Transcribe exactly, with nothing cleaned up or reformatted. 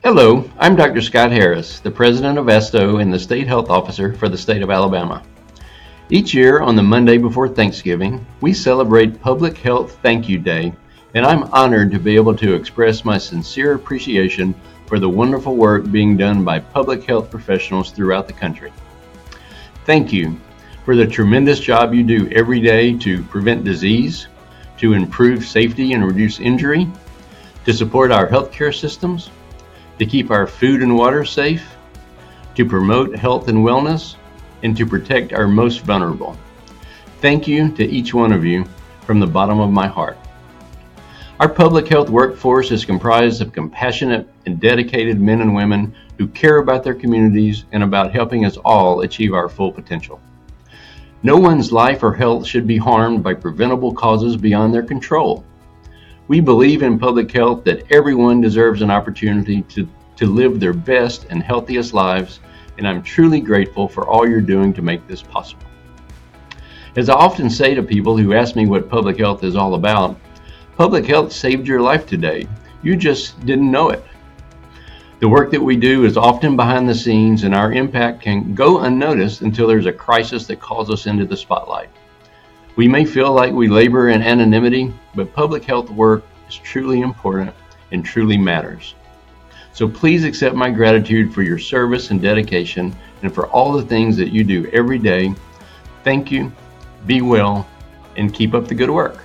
Hello, I'm Doctor Scott Harris, the president of ESTO and the state health officer for the state of Alabama. Each year on the Monday before Thanksgiving, we celebrate Public Health Thank You Day, and I'm honored to be able to express my sincere appreciation for the wonderful work being done by public health professionals throughout the country. Thank you for the tremendous job you do every day to prevent disease, to improve safety and reduce injury, to support our healthcare systems, to keep our food and water safe, to promote health and wellness, and to protect our most vulnerable. Thank you to each one of you from the bottom of my heart. Our public health workforce is comprised of compassionate and dedicated men and women who care about their communities and about helping us all achieve our full potential. No one's life or health should be harmed by preventable causes beyond their control. We believe in public health that everyone deserves an opportunity to, to live their best and healthiest lives, and I'm truly grateful for all you're doing to make this possible. As I often say to people who ask me what public health is all about, public health saved your life today. You just didn't know it. The work that we do is often behind the scenes, and our impact can go unnoticed until there's a crisis that calls us into the spotlight. We may feel like we labor in anonymity, but public health work is truly important and truly matters. So please accept my gratitude for your service and dedication and for all the things that you do every day. Thank you, be well, and keep up the good work.